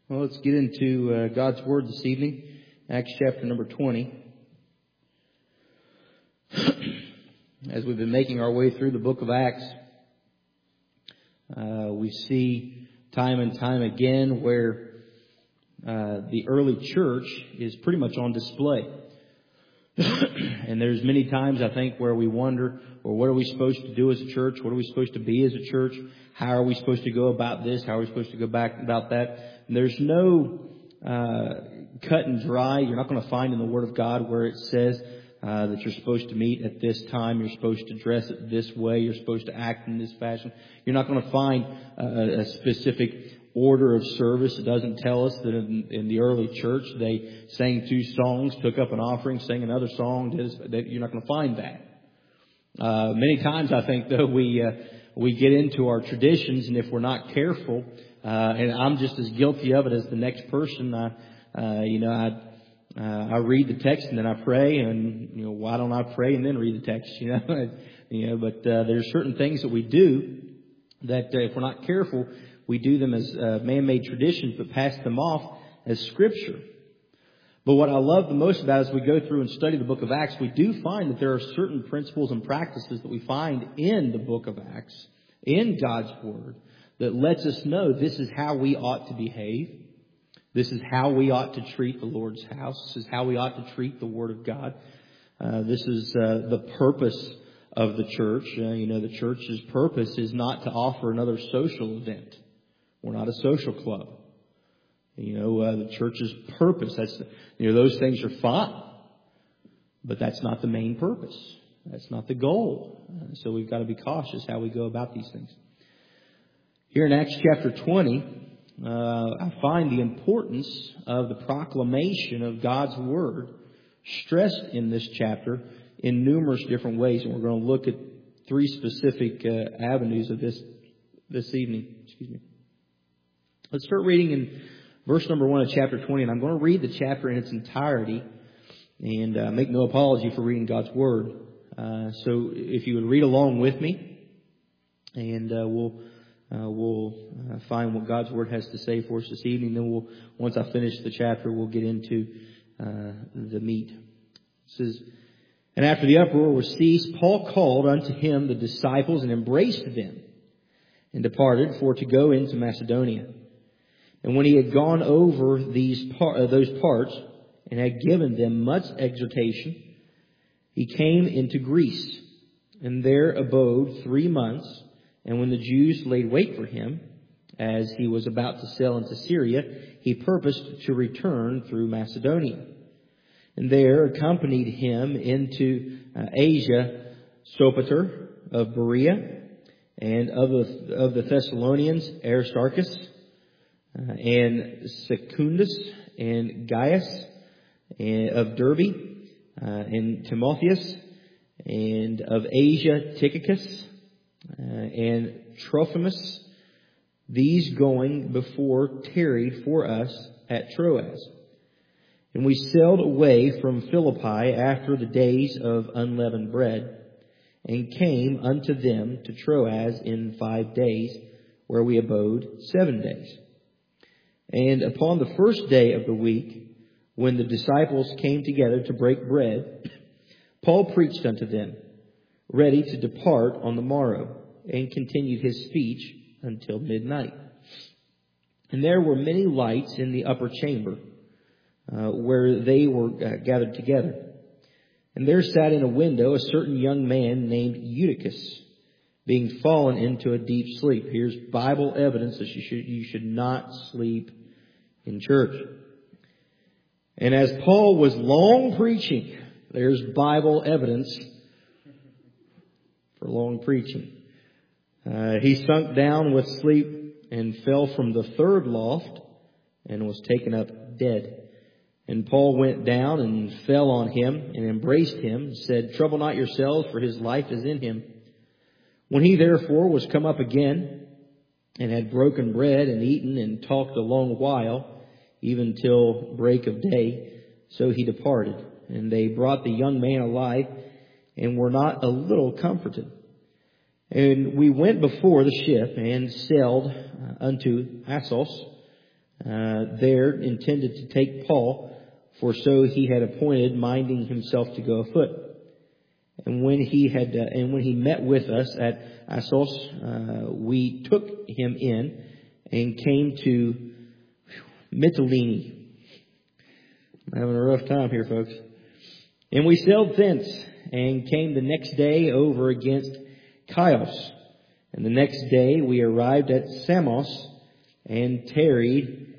Well, let's get into God's Word this evening. Acts chapter number 20. As we've been making our way through the book of Acts, we see time and time again where the early church is pretty much on display. And there's many times, I think, where we wonder, well, what are we supposed to do as a church? What are we supposed to be as a church? How are we supposed to go about this? How are we supposed to go back about that? And there's no cut and dry. You're not going to find in the Word of God where it says that you're supposed to meet at this time. You're supposed to dress it this way. You're supposed to act in this fashion. You're not going to find a specific order of service. It doesn't tell us that in the early church they sang 2 songs, took up an offering, sang another song. You're not going to find that. Many times, I think, though, we get into our traditions, and if we're not careful, and I'm just as guilty of it as the next person. I read the text and then I pray, and why don't I pray and then read the text? But there's certain things that we do that if we're not careful, we do them as man-made traditions, but pass them off as Scripture. But what I love the most about it as we go through and study the book of Acts, we do find that there are certain principles and practices that we find in the book of Acts, in God's Word, that lets us know this is how we ought to behave. This is how we ought to treat the Lord's house. This is how we ought to treat the Word of God. This is the purpose of the church. The church's purpose is not to offer another social event. We're not a social club. The church's purpose, those things are fine, but that's not the main purpose. That's not the goal. So we've got to be cautious how we go about these things. Here in Acts chapter 20, I find the importance of the proclamation of God's Word stressed in this chapter in numerous different ways. And we're going to look at 3 specific avenues of this evening. Excuse me. Let's start reading in verse number 1 of chapter 20. And I'm going to read the chapter in its entirety and make no apology for reading God's Word. So if you would read along with me, and we'll find what God's Word has to say for us this evening. Then once I finish the chapter, we'll get into the meat. It says, "And after the uproar was ceased, Paul called unto him the disciples and embraced them, and departed for to go into Macedonia. And when he had gone over those parts, and had given them much exhortation, he came into Greece, and there abode 3 months. And when the Jews laid wait for him, as he was about to sail into Syria, he purposed to return through Macedonia. And there accompanied him into Asia Sopater of Berea, and of the Thessalonians Aristarchus, and Secundus, and Gaius, and of Derbe, and Timotheus, and of Asia Tychicus, and Trophimus. These going before tarried for us at Troas. And we sailed away from Philippi after the days of unleavened bread, and came unto them to Troas in 5 days, where we abode 7 days. And upon the first day of the week, when the disciples came together to break bread, Paul preached unto them, ready to depart on the morrow, and continued his speech until midnight. And there were many lights in the upper chamber, where they were gathered together. And there sat in a window a certain young man named Eutychus, being fallen into a deep sleep. Here's Bible evidence that you should not sleep in church. And as Paul was long preaching, there's Bible evidence for long preaching. He sunk down with sleep and fell from the 3rd loft and was taken up dead. And Paul went down and fell on him and embraced him and said, Trouble not yourselves, for his life is in him. When he therefore was come up again and had broken bread and eaten and talked a long while, even till break of day, so he departed. And they brought the young man alive and were not a little comforted. And we went before the ship and sailed unto Assos, there intended to take Paul, for so he had appointed, minding himself to go afoot. And when he met with us at Assos, we took him in and came to Mytilene. I'm having a rough time here, folks. And we sailed thence and came the next day over against Chios. And the next day we arrived at Samos and tarried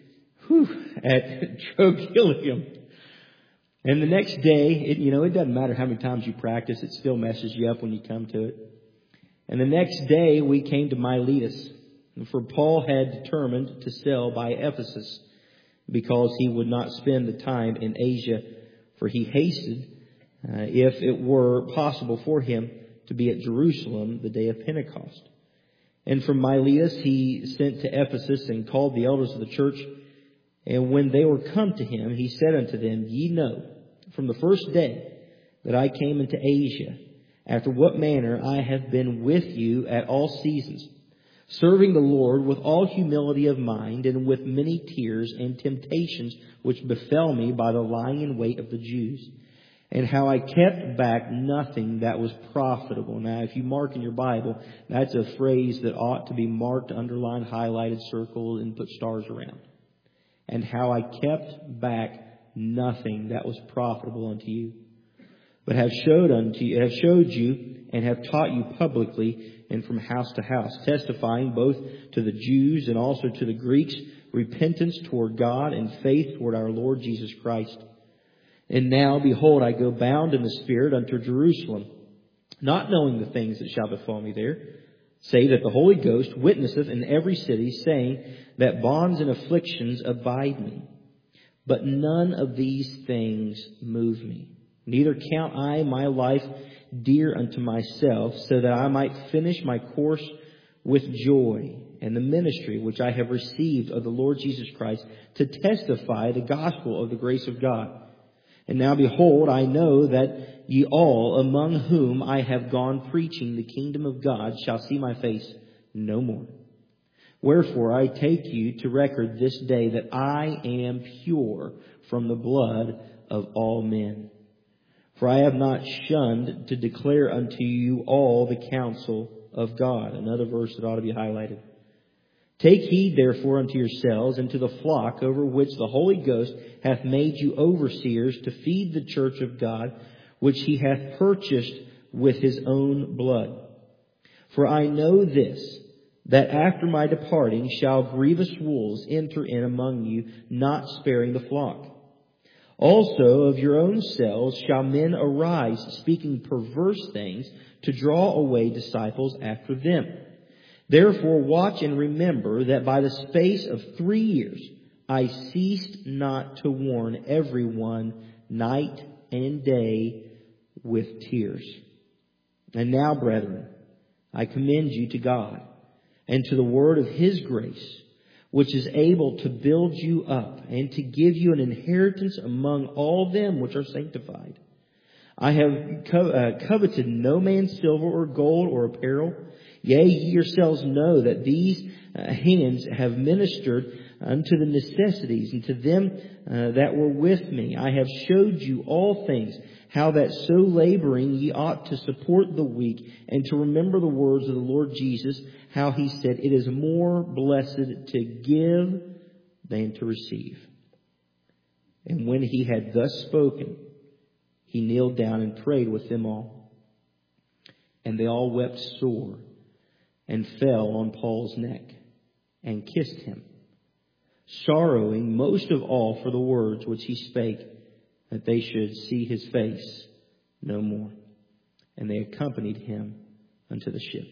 at Trogyllium. And the next day, it doesn't matter how many times you practice, it still messes you up when you come to it. And the next day we came to Miletus, for Paul had determined to sail by Ephesus, because he would not spend the time in Asia, for he hasted, if it were possible for him, to be at Jerusalem the day of Pentecost. And from Miletus he sent to Ephesus and called the elders of the church. And when they were come to him, he said unto them, Ye know from the first day that I came into Asia, after what manner I have been with you at all seasons, serving the Lord with all humility of mind and with many tears and temptations which befell me by the lying in wait of the Jews, and how I kept back nothing that was profitable. Now, if you mark in your Bible, that's a phrase that ought to be marked, underlined, highlighted, circled, and put stars around. And how I kept back nothing that was profitable unto you, but have showed you and have taught you publicly and from house to house, testifying both to the Jews and also to the Greeks repentance toward God and faith toward our Lord Jesus Christ. And now, behold, I go bound in the Spirit unto Jerusalem, not knowing the things that shall befall me there, save that the Holy Ghost witnesseth in every city, saying that bonds and afflictions abide me. But none of these things move me. Neither count I my life dear unto myself, so that I might finish my course with joy, and the ministry which I have received of the Lord Jesus Christ, to testify the gospel of the grace of God. And now behold, I know that ye all, among whom I have gone preaching the kingdom of God, shall see my face no more. Wherefore I take you to record this day that I am pure from the blood of all men. For I have not shunned to declare unto you all the counsel of God. Another verse that ought to be highlighted. Take heed therefore unto yourselves and to the flock over which the Holy Ghost hath made you overseers, to feed the church of God, which he hath purchased with his own blood. For I know this, that after my departing shall grievous wolves enter in among you, not sparing the flock. Also of your own selves shall men arise, speaking perverse things, to draw away disciples after them. Therefore watch and remember that by the space of 3 years I ceased not to warn everyone night and day with tears. And now, brethren, I commend you to God and to the word of his grace, which is able to build you up and to give you an inheritance among all them which are sanctified. I have coveted no man's silver or gold or apparel. Yea, ye yourselves know that these hands have ministered unto the necessities, and to them that were with me. I have showed you all things, how that so laboring ye ought to support the weak, and to remember the words of the Lord Jesus, how he said, It is more blessed to give than to receive. And when he had thus spoken, he kneeled down and prayed with them all. And they all wept sore, and fell on Paul's neck, and kissed him, sorrowing most of all for the words which he spake, that they should see his face no more. And they accompanied him unto the ship.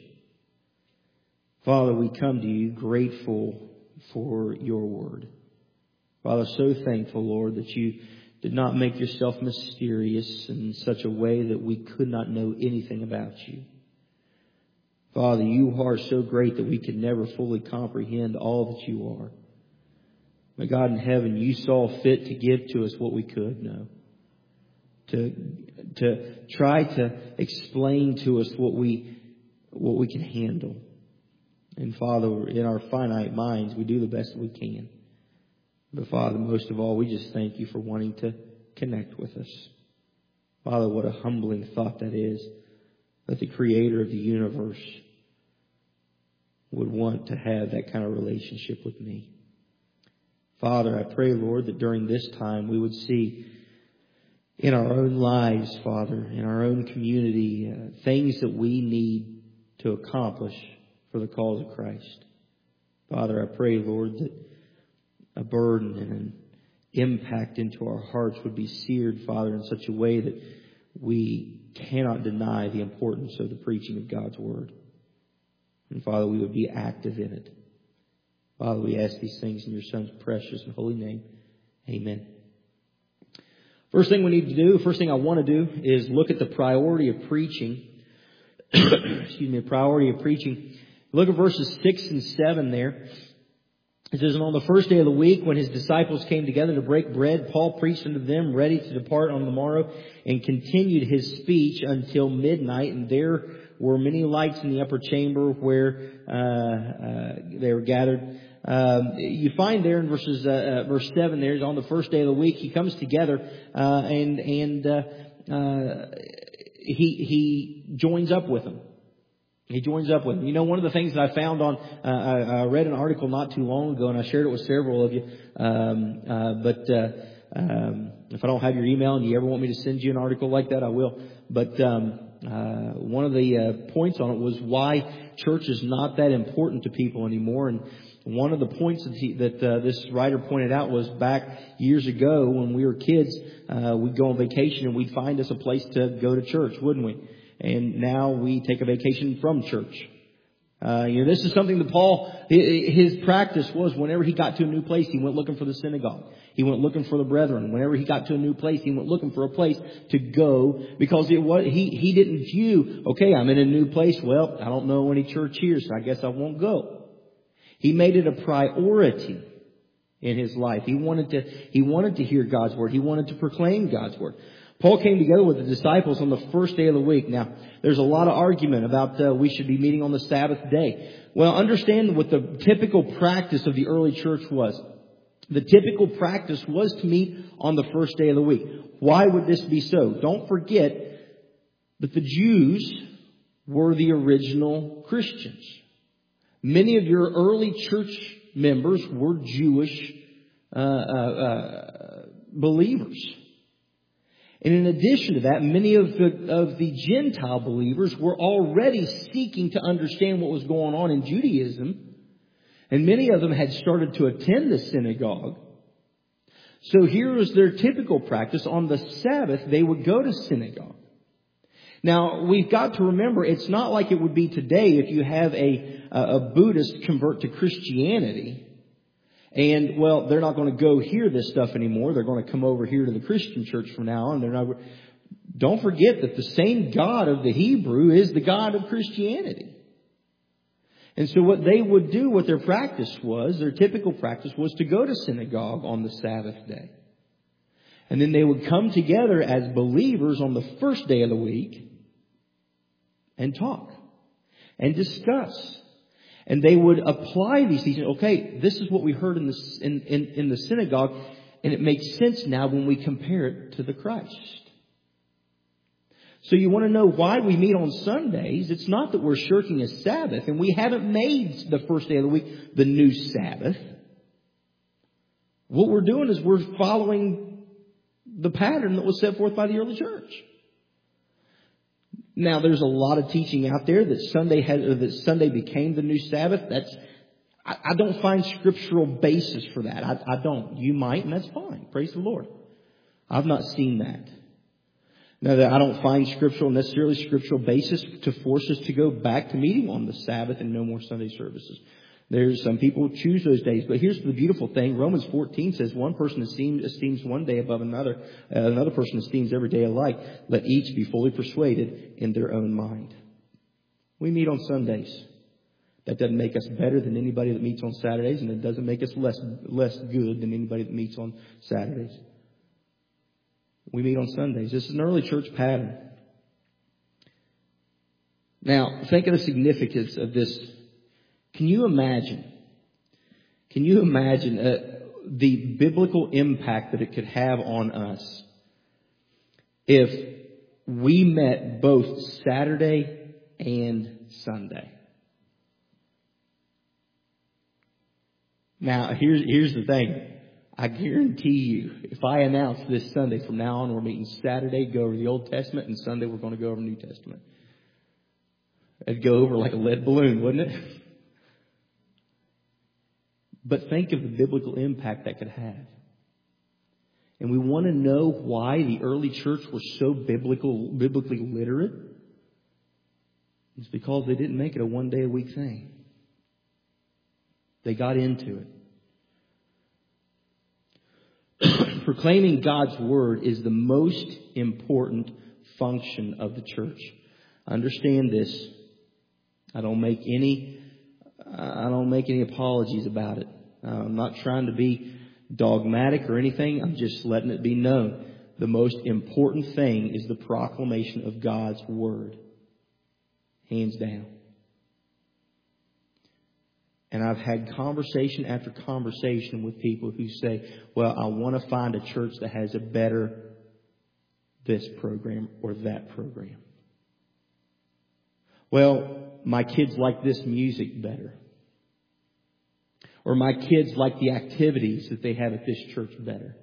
Father, we come to you grateful for your word. Father, so thankful, Lord, that you did not make yourself mysterious in such a way that we could not know anything about you. Father, you are so great that we can never fully comprehend all that you are. My God in heaven, you saw fit to give to us what we could know. To try to explain to us what we can handle. And Father, in our finite minds, we do the best we can. But Father, most of all, we just thank you for wanting to connect with us. Father, what a humbling thought that is, that the Creator of the universe would want to have that kind of relationship with me. Father, I pray, Lord, that during this time we would see in our own lives, Father, in our own community, things that we need to accomplish for the cause of Christ. Father, I pray, Lord, that a burden and an impact into our hearts would be seared, Father, in such a way that we cannot deny the importance of the preaching of God's Word. And Father, we would be active in it. Father, we ask these things in your Son's precious and holy name. Amen. First thing we need to do, first thing I want to do is look at the priority of preaching. Priority of preaching. Look at verses 6 and 7 there. It says, and on the first day of the week, when his disciples came together to break bread, Paul preached unto them, ready to depart on the morrow, and continued his speech until midnight. And there were many lights in the upper chamber where they were gathered. You find there in verse 7 there, on the first day of the week, he comes together and he joins up with them. He joins up with them. You know, one of the things that I found on, I read an article not too long ago, and I shared it with several of you. If I don't have your email and you ever want me to send you an article like that, I will. But one of the points on it was why church is not that important to people anymore. And one of the points that this writer pointed out was back years ago when we were kids, we'd go on vacation and we'd find us a place to go to church, wouldn't we? And now we take a vacation from church. This is something that Paul, his practice was whenever he got to a new place, he went looking for the synagogue. He went looking for the brethren. Whenever he got to a new place, he went looking for a place to go because he didn't view, okay, I'm in a new place. Well, I don't know any church here, so I guess I won't go. He made it a priority in his life. He wanted to hear God's Word. He wanted to proclaim God's Word. Paul came together with the disciples on the first day of the week. Now, there's a lot of argument about we should be meeting on the Sabbath day. Well, understand what the typical practice of the early church was. The typical practice was to meet on the first day of the week. Why would this be so? Don't forget that the Jews were the original Christians. Many of your early church members were Jewish believers. And in addition to that, many of the Gentile believers were already seeking to understand what was going on in Judaism. And many of them had started to attend the synagogue. So here was their typical practice. On the Sabbath, they would go to synagogue. Now, we've got to remember, it's not like it would be today if you have a Buddhist convert to Christianity. And, well, they're not going to go hear this stuff anymore. They're going to come over here to the Christian church from now on. Don't forget that the same God of the Hebrew is the God of Christianity. And so what they would do, what their practice was, their typical practice was to go to synagogue on the Sabbath day. And then they would come together as believers on the first day of the week and talk and discuss. And they would apply these things. Okay, this is what we heard in the synagogue, and it makes sense now when we compare it to the Christ. So you want to know why we meet on Sundays? It's not that we're shirking a Sabbath, and we haven't made the first day of the week the new Sabbath. What we're doing is we're following the pattern that was set forth by the early church. Now, there's a lot of teaching out there that Sunday became the new Sabbath. I don't find scriptural basis for that. I don't. You might, and that's fine. Praise the Lord. I've not seen that. Now, I don't find necessarily scriptural basis to force us to go back to meeting on the Sabbath and no more Sunday services. There's some people who choose those days. But here's the beautiful thing. Romans 14 says one person esteems one day above another. Another person esteems every day alike. Let each be fully persuaded in their own mind. We meet on Sundays. That doesn't make us better than anybody that meets on Saturdays. And it doesn't make us less good than anybody that meets on Saturdays. We meet on Sundays. This is an early church pattern. Now, think of the significance of this. Can you imagine the biblical impact that it could have on us if we met both Saturday and Sunday. Now, here's the thing. I guarantee you, if I announce this Sunday from now on, we're meeting Saturday, go over the Old Testament, and Sunday we're going to go over the New Testament. It'd go over like a lead balloon, wouldn't it? But think of the biblical impact that could have. And we want to know why the early church was so biblically literate. It's because they didn't make it a one-day-a-week thing. They got into it. Proclaiming God's Word is the most important function of the church. Understand this. I don't make any apologies about it. I'm not trying to be dogmatic or anything. I'm just letting it be known. The most important thing is the proclamation of God's Word. Hands down. And I've had conversation after conversation with people who say, well, I want to find a church that has a better this program or that program. Well, my kids like this music better. Or my kids like the activities that they have at this church better.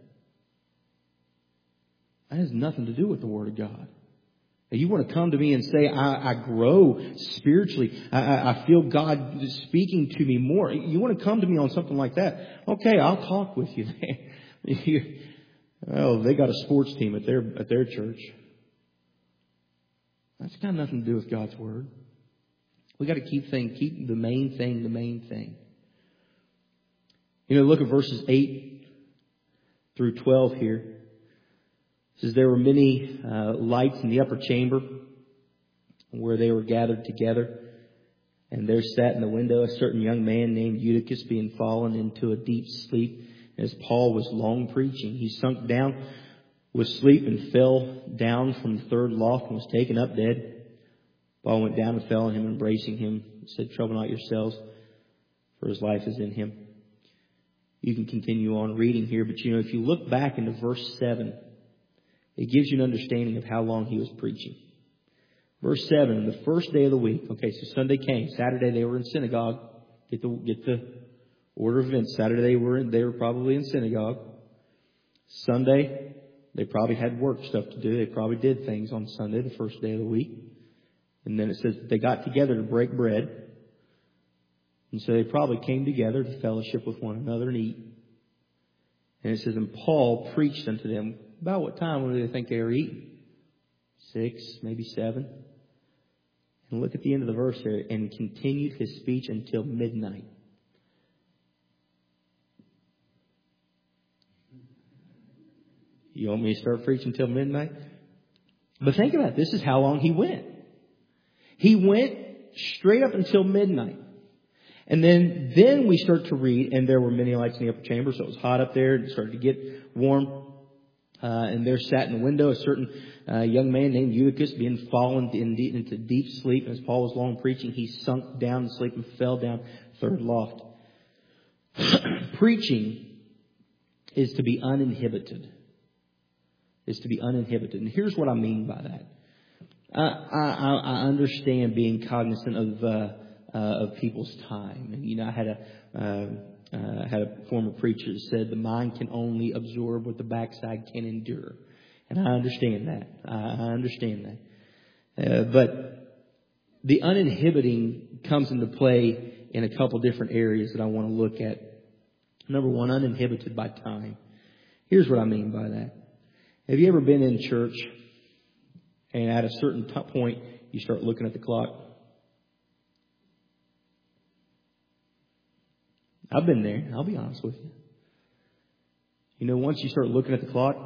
That has nothing to do with the Word of God. You want to come to me and say, I grow spiritually. I feel God speaking to me more. You want to come to me on something like that? Okay, I'll talk with you. Oh, they got a sports team at their church. That's got nothing to do with God's Word. We got to keep the main thing the main thing. You know, look at verses 8 through 12 here. It says, there were many lights in the upper chamber where they were gathered together. And there sat in the window a certain young man named Eutychus, being fallen into a deep sleep. As Paul was long preaching, he sunk down with sleep and fell down from the third loft and was taken up dead. Paul went down and fell on him, embracing him. He said, trouble not yourselves, for his life is in him. You can continue on reading here, but if you look back into verse 7, it gives you an understanding of how long he was preaching. Verse 7, the first day of the week. Okay, so Sunday came. Saturday they were in synagogue. Get the order of events. Saturday they were probably in synagogue. Sunday, they probably had work stuff to do. They probably did things on Sunday, the first day of the week. And then it says that they got together to break bread. And so they probably came together to fellowship with one another and eat. And it says, and Paul preached unto them. About what time do they think they were eating? 6, maybe 7. And look at the end of the verse here. And continued his speech until midnight. You want me to start preaching until midnight? But think about it. This is how long he went. He went straight up until midnight. And then we start to read, and there were many lights in the upper chamber, so it was hot up there. It started to get warm. And there sat in the window a certain young man named Eutychus, being fallen into deep sleep. As Paul was long preaching, he sunk down to sleep and fell down third loft. Preaching is to be uninhibited. And here's what I mean by that. I understand being cognizant of people's time. And I had a former preacher that said the mind can only absorb what the backside can endure. And I understand that. I understand that. But the uninhibiting comes into play in a couple different areas that I want to look at. Number one, uninhibited by time. Here's what I mean by that. Have you ever been in church and at a certain point you start looking at the clock? I've been there. I'll be honest with you. Once you start looking at the clock,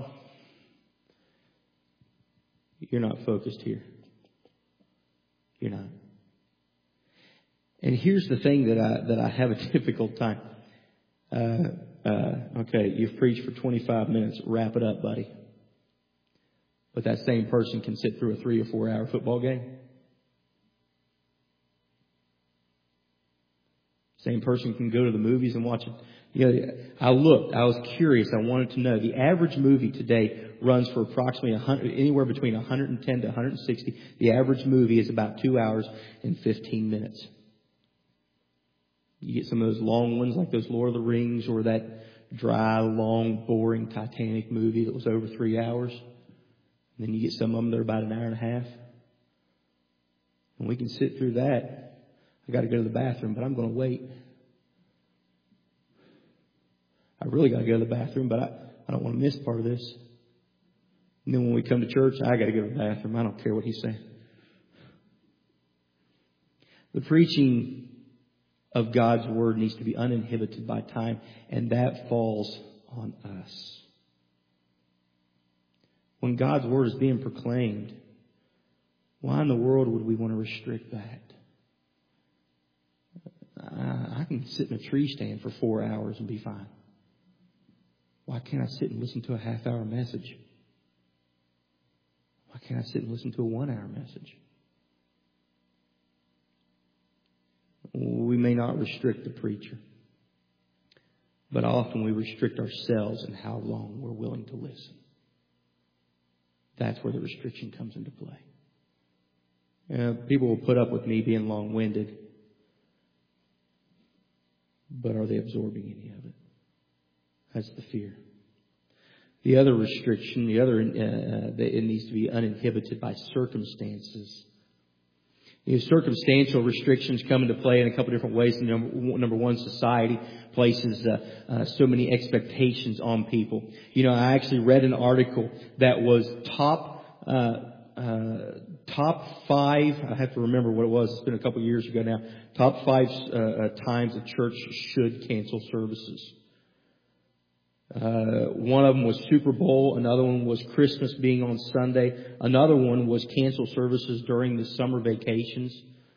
you're not focused here. You're not. And here's the thing that I have a difficult time. Okay, you've preached for 25 minutes. Wrap it up, buddy. But that same person can sit through a 3 or 4 hour football game. Same person can go to the movies and watch it. You know, I looked. I was curious. I wanted to know. The average movie today runs for approximately anywhere between 110 to 160. The average movie is about 2 hours and 15 minutes. You get some of those long ones like those Lord of the Rings or that dry, long, boring Titanic movie that was over 3 hours. And then you get some of them that are about an hour and a half. And we can sit through that. I got to go to the bathroom, but I'm going to wait. I really got to go to the bathroom, but I don't want to miss part of this. And then when we come to church, I got to go to the bathroom. I don't care what he's saying. The preaching of God's Word needs to be uninhibited by time, and that falls on us. When God's Word is being proclaimed, why in the world would we want to restrict that? I can sit in a tree stand for 4 hours and be fine. Why can't I sit and listen to a half-hour message? Why can't I sit and listen to a 1 hour message? We may not restrict the preacher, but often we restrict ourselves in how long we're willing to listen. That's where the restriction comes into play. People will put up with me being long-winded, but are they absorbing any of it? That's the fear. The other restriction, it needs to be uninhibited by circumstances. Circumstantial restrictions come into play in a couple different ways. Number one, society places so many expectations on people. I actually read an article that was top 5. I have to remember what it was. It's been a couple years ago now. Top 5 times a church should cancel services. One of them was Super Bowl. Another one was Christmas being on Sunday. Another one was cancel services during the summer vacations.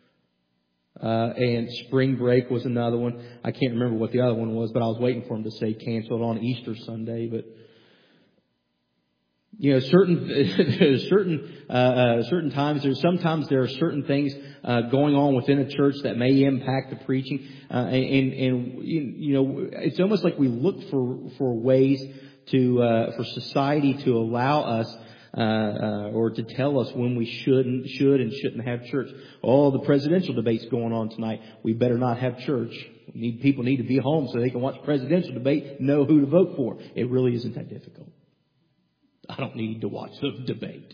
And spring break was another one. I can't remember what the other one was, but I was waiting for him to say canceled on Easter Sunday. But certain times, sometimes there are certain things going on within a church that may impact the preaching, it's almost like we look for ways for society to allow us or to tell us when we should and shouldn't have church. The presidential debate's going on tonight. We better not have church. People need to be home so they can watch the presidential debate and know who to vote for. It really isn't that difficult. I don't need to watch the debate.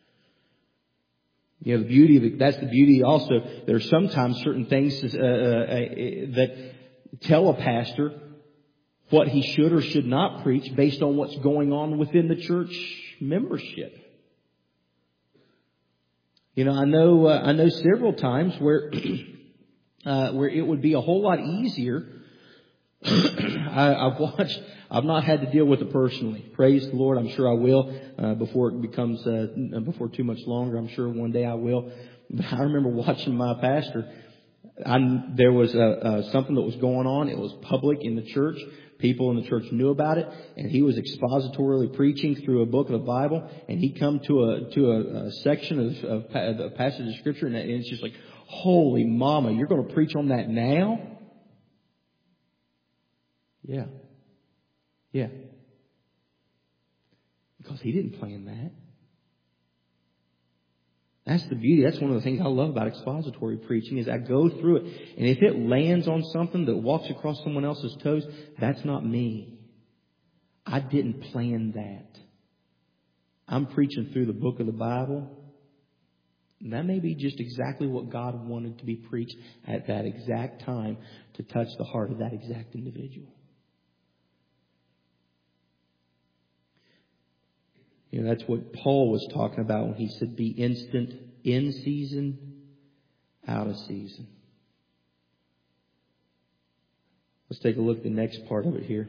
That's the beauty also. There are sometimes certain things that tell a pastor what he should or should not preach based on what's going on within the church membership. I know several times where it would be a whole lot easier. I've not had to deal with it personally. Praise the Lord. I'm sure I will before it becomes before too much longer. I'm sure one day I will. But I remember watching my pastor. There was something that was going on. It was public in the church. People in the church knew about it, and he was expositorily preaching through a book of the Bible. And he come to a section of the passage of Scripture, and it's just like, "Holy mama, you're going to preach on that now?" Yeah. Because he didn't plan that. That's the beauty. That's one of the things I love about expository preaching is I go through it. And if it lands on something that walks across someone else's toes, that's not me. I didn't plan that. I'm preaching through the book of the Bible. And that may be just exactly what God wanted to be preached at that exact time to touch the heart of that exact individual. That's what Paul was talking about when he said, be instant in season, out of season. Let's take a look at the next part of it here.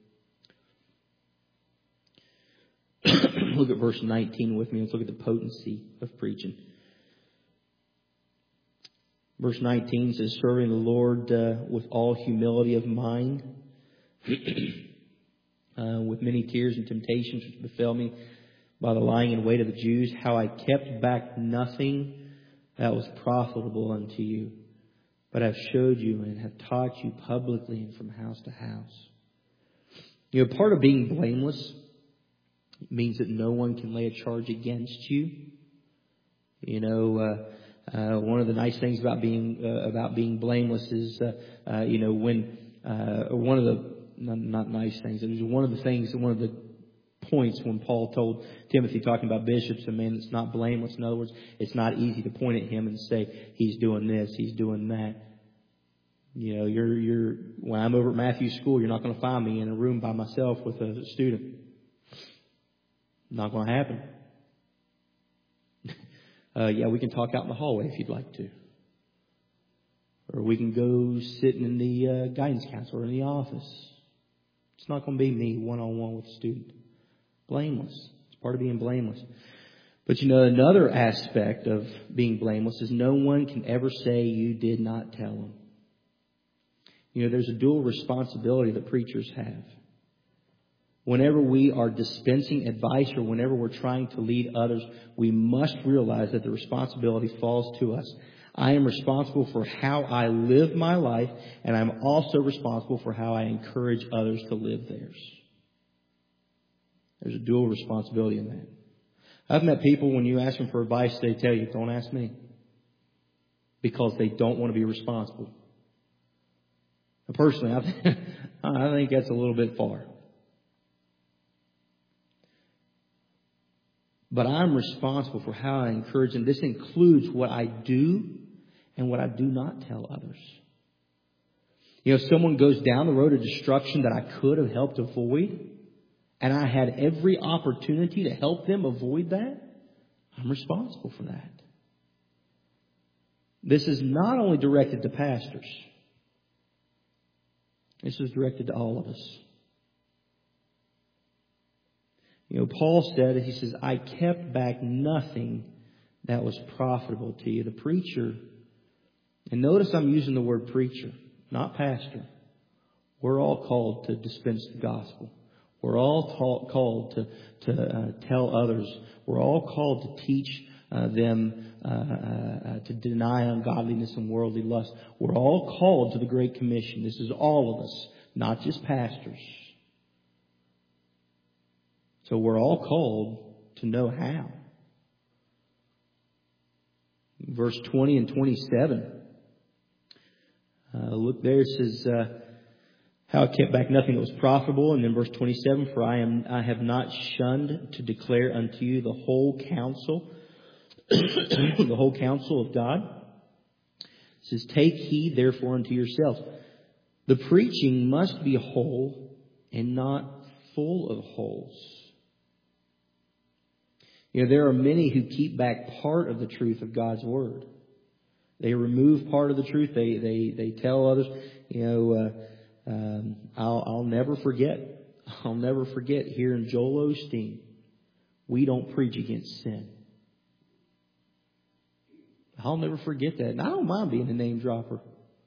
Look at verse 19 with me. Let's look at the potency of preaching. Verse 19 says, serving the Lord with all humility of mind, with many tears and temptations which befell me by the lying in wait of the Jews, how I kept back nothing that was profitable unto you, but I've showed you and have taught you publicly and from house to house. Part of being blameless means that no one can lay a charge against you. One of the nice things about being blameless is, when one of the not nice things. It was one of the points when Paul told Timothy, talking about bishops, a man that's not blameless. In other words, it's not easy to point at him and say he's doing this, he's doing that. You're when I'm over at Matthew's school, you're not going to find me in a room by myself with a student. Not going to happen. We can talk out in the hallway if you'd like to. Or we can go sitting in the guidance council or in the office. It's not going to be me one-on-one with a student. Blameless. It's part of being blameless. But another aspect of being blameless is no one can ever say you did not tell them. There's a dual responsibility that preachers have. Whenever we are dispensing advice or whenever we're trying to lead others, we must realize that the responsibility falls to us. I am responsible for how I live my life, and I'm also responsible for how I encourage others to live theirs. There's a dual responsibility in that. I've met people, when you ask them for advice, they tell you, don't ask me. Because they don't want to be responsible. And personally, I think that's a little bit far. But I'm responsible for how I encourage them. This includes what I do and what I do not tell others. If someone goes down the road of destruction that I could have helped avoid, and I had every opportunity to help them avoid that, I'm responsible for that. This is not only directed to pastors. This is directed to all of us. Paul said, he says, I kept back nothing that was profitable to you. The preacher, and notice I'm using the word preacher, not pastor. We're all called to dispense the gospel. We're all called to tell others. We're all called to teach them to deny ungodliness and worldly lust. We're all called to the Great Commission. This is all of us, not just pastors. So we're all called to know how. Verse 20 and 27. Look there, it says, how I kept back nothing that was profitable. And then verse 27, for I have not shunned to declare unto you the whole counsel, the whole counsel of God. It says, take heed therefore unto yourselves. The preaching must be whole and not full of holes. There are many who keep back part of the truth of God's Word. They remove part of the truth. They tell others, I'll never forget. I'll never forget here in Joel Osteen, we don't preach against sin. I'll never forget that. And I don't mind being a name dropper.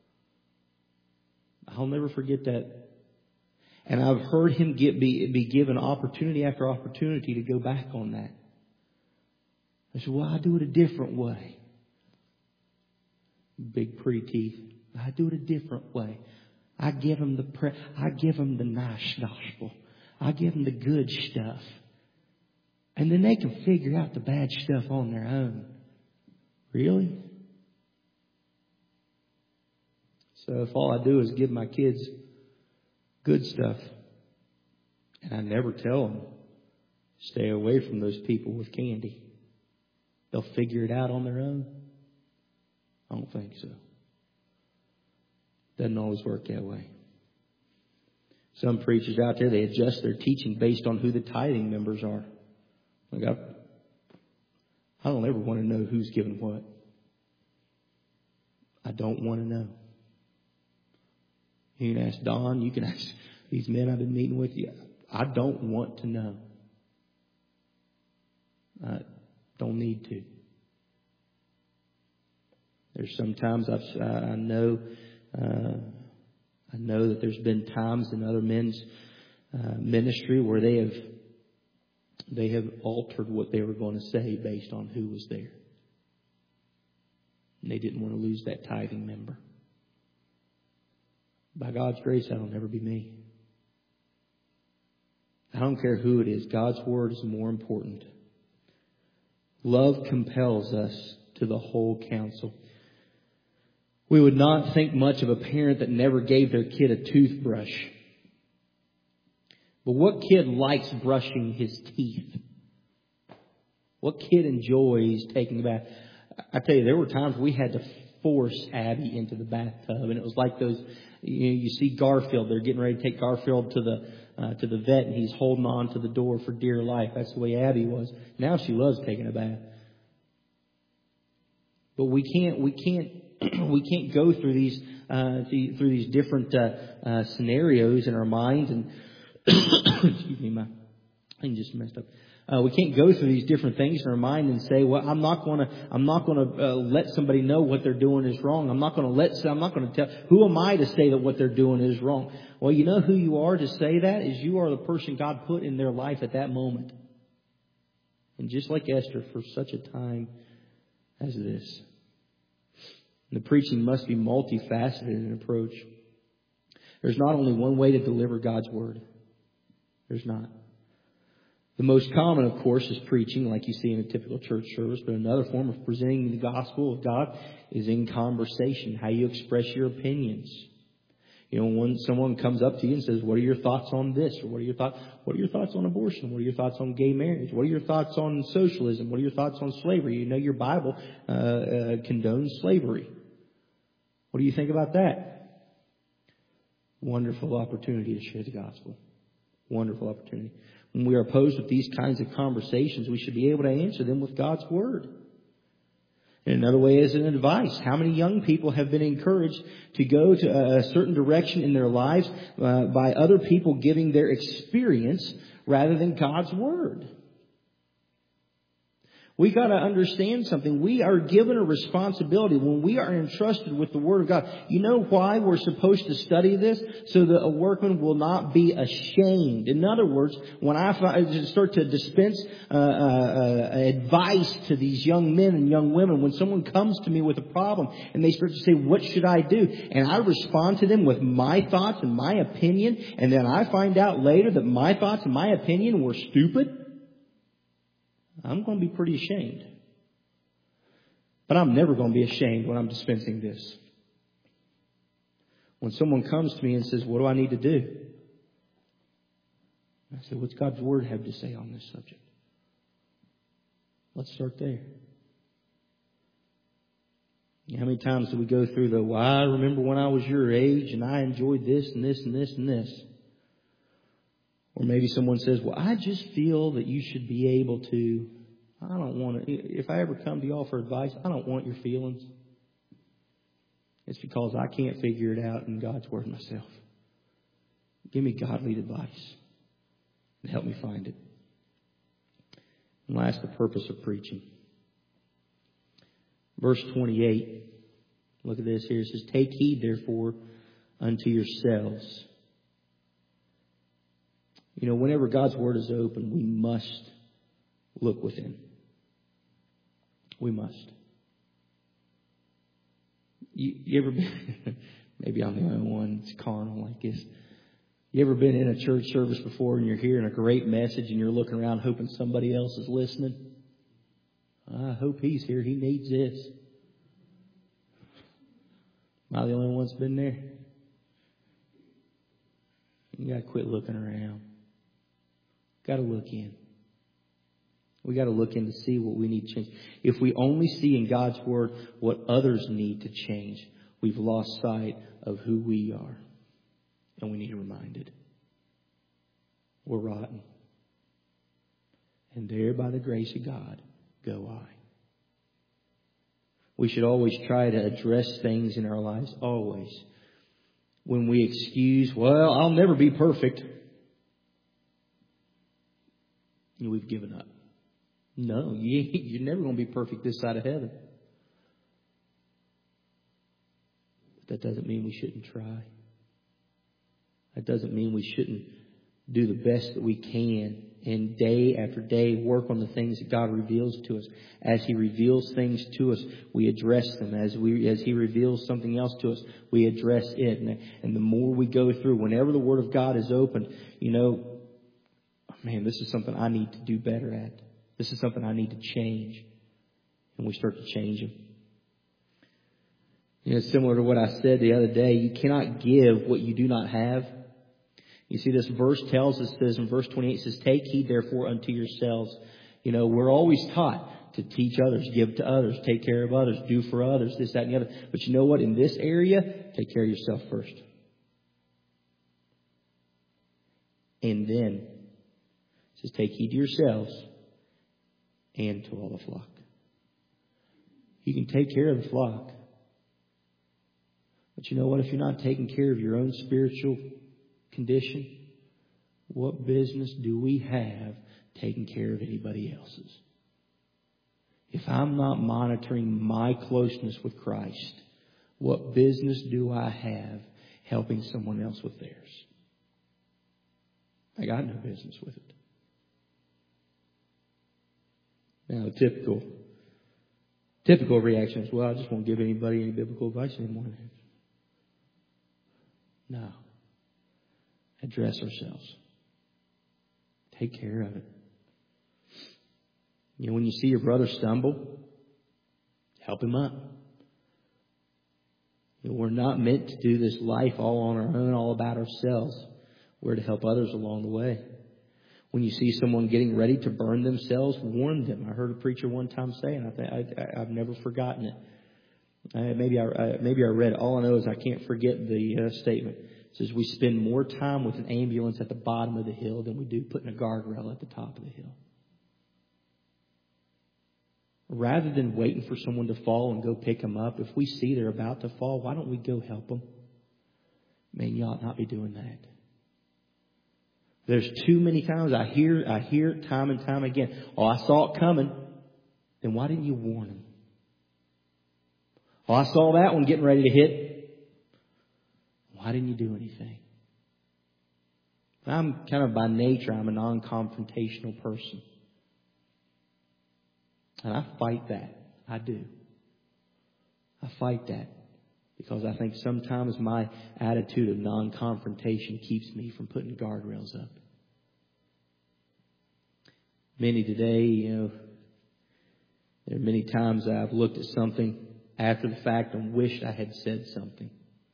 I'll never forget that. And I've heard him be given opportunity after opportunity to go back on that. I said, well, I do it a different way. Big pretty teeth. I do it a different way. I give them the nice gospel. I give them the good stuff. And then they can figure out the bad stuff on their own. Really? So if all I do is give my kids good stuff, and I never tell them, stay away from those people with candy. They'll figure it out on their own. I don't think so. Doesn't always work that way. Some preachers out there, they adjust their teaching based on who the tithing members are. Like I don't ever want to know who's giving what. I don't want to know. You can ask Don. You can ask these men I've been meeting with. You. I don't want to know. I don't need to. There's sometimes I know that there's been times in other men's ministry where they have altered what they were going to say based on who was there. And they didn't want to lose that tithing member. By God's grace, that'll never be me. I don't care who it is. God's Word is more important. Love compels us to the whole counsel. We would not think much of a parent that never gave their kid a toothbrush. But what kid likes brushing his teeth? What kid enjoys taking a bath? I tell you, there were times we had to force Abby into the bathtub, and it was like those. You see Garfield; they're getting ready to take Garfield to the vet, and he's holding on to the door for dear life. That's the way Abby was. Now she loves taking a bath. But we can't go through these different scenarios in our minds, and excuse me, my thing just messed up. We can't go through these different things in our mind and say, "Well, I'm not going to let somebody know what they're doing is wrong. I'm not going to tell. Who am I to say that what they're doing is wrong?" Well, you know who you are to say that is you are the person God put in their life at that moment. And just like Esther, for such a time as this. And the preaching must be multifaceted in approach. There's not only one way to deliver God's Word. There's not. The most common, of course, is preaching, like you see in a typical church service. But another form of presenting the gospel of God is in conversation, how you express your opinions. You know, when someone comes up to you and says, "What are your thoughts on this?" Or "What are your thoughts on abortion? What are your thoughts on gay marriage? What are your thoughts on socialism? What are your thoughts on slavery?" You know, your Bible condones slavery. What do you think about that? Wonderful opportunity to share the gospel. Wonderful opportunity. When we are posed with these kinds of conversations, we should be able to answer them with God's Word. And another way is an advice. How many young people have been encouraged to go to a certain direction in their lives by other people giving their experience rather than God's Word? We got to understand something. We are given a responsibility when we are entrusted with the Word of God. You know why we're supposed to study this? So that a workman will not be ashamed. In other words, when I start to dispense advice to these young men and young women, when someone comes to me with a problem and they start to say, "What should I do?" And I respond to them with my thoughts and my opinion, and then I find out later that my thoughts and my opinion were stupid, I'm going to be pretty ashamed. But I'm never going to be ashamed when I'm dispensing this. When someone comes to me and says, "What do I need to do?" I say, "What's God's Word have to say on this subject?" Let's start there. How many times do we go through the, "Well, I remember when I was your age and I enjoyed this and this and this and this." Or maybe someone says, "Well, I just feel that you should be able to, I don't want to, if I ever come to y'all for advice, I don't want your feelings. It's because I can't figure it out in God's Word myself. Give me godly advice and help me find it." And last, the purpose of preaching. Verse 28, look at this here. It says, "Take heed, therefore, unto yourselves." You know, whenever God's Word is open, we must look within. We must. You ever been, maybe I'm the only one that's carnal like this. You ever been in a church service before and you're hearing a great message and you're looking around hoping somebody else is listening? I hope he's here. He needs this. Am I the only one that's been there? You got to quit looking around. Got to look in. We got to look in to see what we need to change. If we only see in God's Word what others need to change, we've lost sight of who we are. And we need reminded. We're rotten. And there, by the grace of God, go I. We should always try to address things in our lives, always. When we excuse, "Well, I'll never be perfect," we've given up. No, you're never going to be perfect this side of heaven. But that doesn't mean we shouldn't try. That doesn't mean we shouldn't do the best that we can and day after day work on the things that God reveals to us. As He reveals things to us, we address them. As He reveals something else to us, we address it. And the more we go through, whenever the Word of God is opened, man, this is something I need to do better at. This is something I need to change. And we start to change them. Similar to what I said the other day, you cannot give what you do not have. You see, this verse tells us this in verse 28, it says, take heed therefore unto yourselves. We're always taught to teach others, give to others, take care of others, do for others, this, that, and the other. But you know what? In this area, take care of yourself first. And then, it says, take heed to yourselves and to all the flock. You can take care of the flock. But you know what? If you're not taking care of your own spiritual condition, what business do we have taking care of anybody else's? If I'm not monitoring my closeness with Christ, what business do I have helping someone else with theirs? I got no business with it. Now, the typical reaction is, well, I just won't give anybody any biblical advice anymore. No. Address ourselves. Take care of it. When you see your brother stumble, help him up. We're not meant to do this life all on our own, all about ourselves. We're to help others along the way. When you see someone getting ready to burn themselves, warn them. I heard a preacher one time say, and I've never forgotten it. Maybe I read it. All I know is I can't forget the statement. It says, we spend more time with an ambulance at the bottom of the hill than we do putting a guardrail at the top of the hill. Rather than waiting for someone to fall and go pick them up, if we see they're about to fall, why don't we go help them? Man, you ought not be doing that. There's too many times I hear it time and time again. Oh, I saw it coming. Then why didn't you warn them? Oh, I saw that one getting ready to hit. Why didn't you do anything? I'm kind of by nature, I'm a non-confrontational person. And I fight that. I do. I fight that. Because I think sometimes my attitude of non-confrontation keeps me from putting guardrails up. Many today, there are many times I've looked at something after the fact and wished I had said something.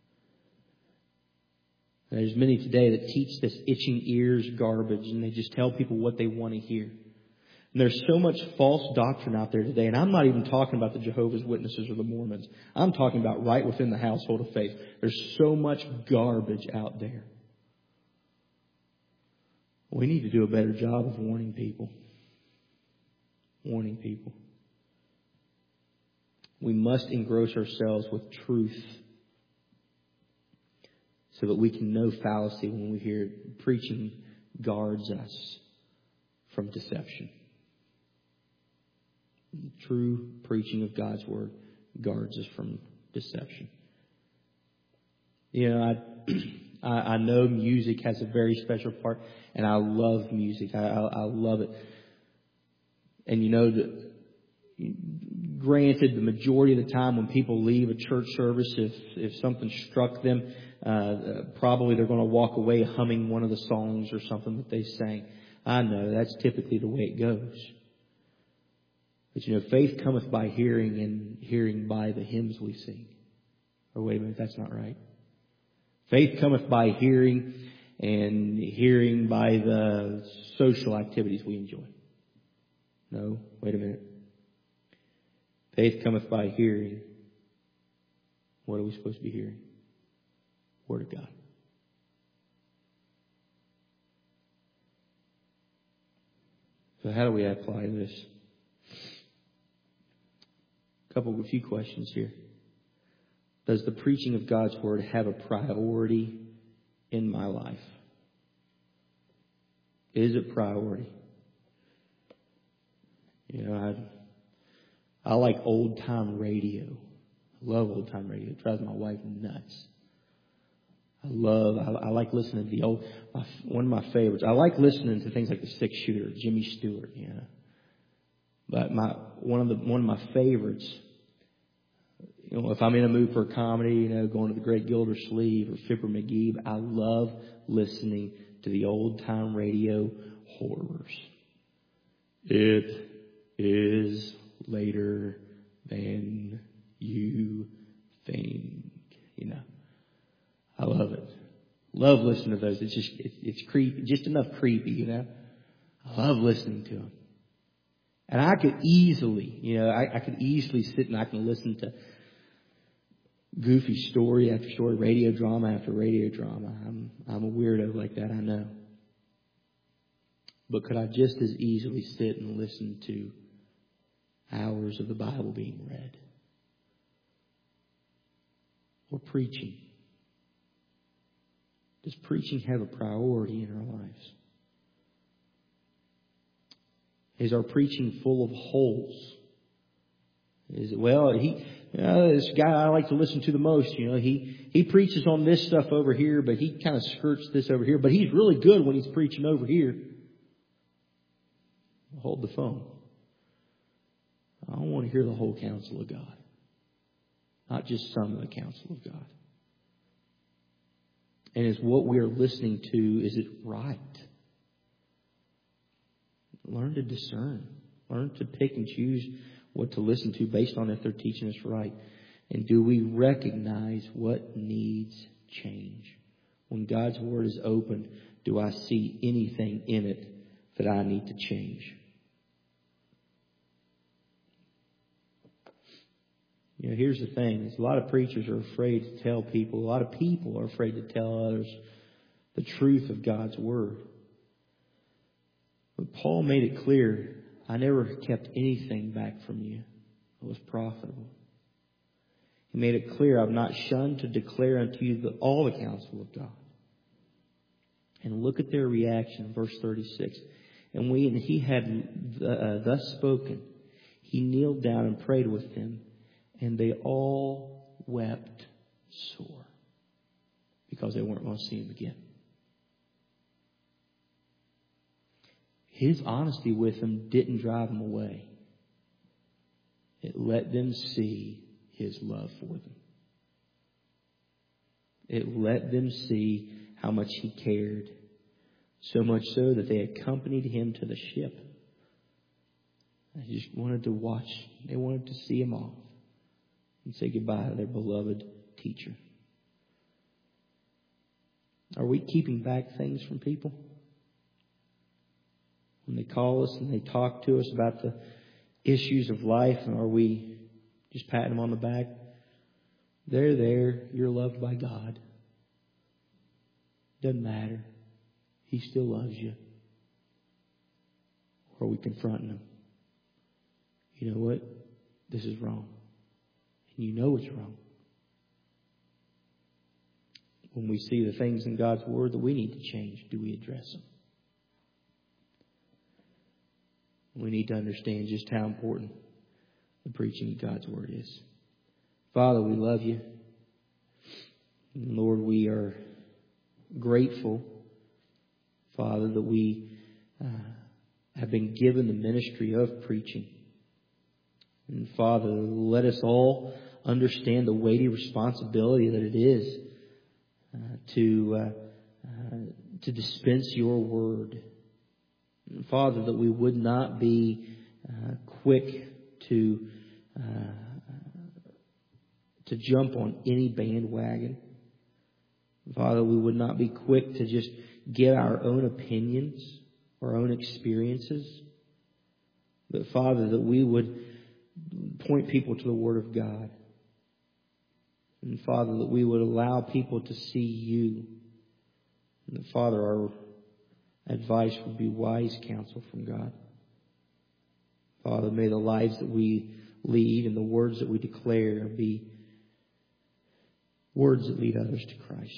There's many today that teach this itching ears garbage, and they just tell people what they want to hear. And there's so much false doctrine out there today, and I'm not even talking about the Jehovah's Witnesses or the Mormons. I'm talking about right within the household of faith. There's so much garbage out there. We need to do a better job of warning people. Warning people. We must engross ourselves with truth so that we can know fallacy when we hear it. Preaching guards us from deception. The true preaching of God's Word guards us from deception. I know music has a very special part, and I love music. I love it. And granted, the majority of the time when people leave a church service, if something struck them, probably they're going to walk away humming one of the songs or something that they sang. I know that's typically the way it goes. But faith cometh by hearing, and hearing by the hymns we sing. Or wait a minute, that's not right. Faith cometh by hearing, and hearing by the social activities we enjoy. No, wait a minute. Faith cometh by hearing. What are we supposed to be hearing? Word of God. So how do we apply this? A few questions here. Does the preaching of God's Word have a priority in my life? Is it priority? I like old time radio. I love old time radio. It drives my wife nuts. I like listening to the old, one of my favorites. I like listening to things like the Six Shooter, Jimmy Stewart, But one of my favorites, if I'm in a mood for a comedy, going to the Great Gildersleeve or Fibber McGee, I love listening to the old time radio horrors. It is later than you think, I love it. Love listening to those. It's creepy, just enough creepy, I love listening to them. And I could easily, I could easily sit and I can listen to goofy story after story, radio drama after radio drama. I'm a weirdo like that, I know. But could I just as easily sit and listen to hours of the Bible being read? Or preaching? Does preaching have a priority in our lives? Is our preaching full of holes? Is it, this guy I like to listen to the most, he preaches on this stuff over here, but he kind of skirts this over here, but he's really good when he's preaching over here. Hold the phone. I want to hear the whole counsel of God. Not just some of the counsel of God. And is what we are listening to, is it right? Learn to discern. Learn to pick and choose what to listen to based on if they're teaching us right. And do we recognize what needs change? When God's Word is opened, do I see anything in it that I need to change? Here's the thing. A lot of preachers are afraid to tell people. A lot of people are afraid to tell others the truth of God's Word. But Paul made it clear, I never kept anything back from you that was profitable. He made it clear, I've not shunned to declare unto you all the counsel of God. And look at their reaction, verse 36. And when he had thus spoken, he kneeled down and prayed with them. And they all wept sore because they weren't going to see him again. His honesty with them didn't drive them away. It let them see his love for them. It let them see how much he cared. So much so that they accompanied him to the ship. They just wanted to watch. They wanted to see him off and say goodbye to their beloved teacher. Are we keeping back things from people? When they call us and they talk to us about the issues of life, and are we just patting them on the back? They're there. You're loved by God. Doesn't matter. He still loves you. Or are we confronting them? You know what? This is wrong. And you know it's wrong. When we see the things in God's Word that we need to change, do we address them? We need to understand just how important the preaching of God's Word is. Father, we love you. And Lord, we are grateful, Father, that we have been given the ministry of preaching. And Father, let us all understand the weighty responsibility that it is to dispense your word. And Father, that we would not be quick to jump on any bandwagon. Father, we would not be quick to just get our own opinions, our own experiences. But Father, that we would point people to the Word of God. And Father, that we would allow people to see you. And that, Father, our advice would be wise counsel from God. Father, may the lives that we lead and the words that we declare be words that lead others to Christ.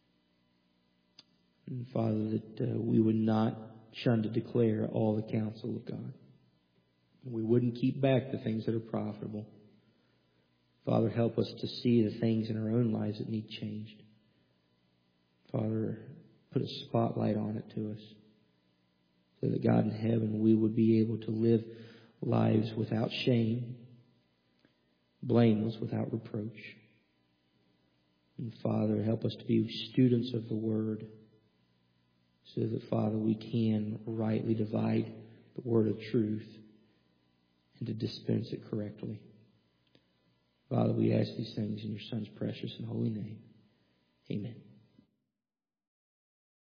And Father, that we would not shun to declare all the counsel of God. We wouldn't keep back the things that are profitable. Father, help us to see the things in our own lives that need changed. Father, put a spotlight on it to us, so that God in heaven, we would be able to live lives without shame, blameless, without reproach. And Father, help us to be students of the Word, so that, Father, we can rightly divide the word of truth and to dispense it correctly. Father, we ask these things in your Son's precious and holy name. Amen.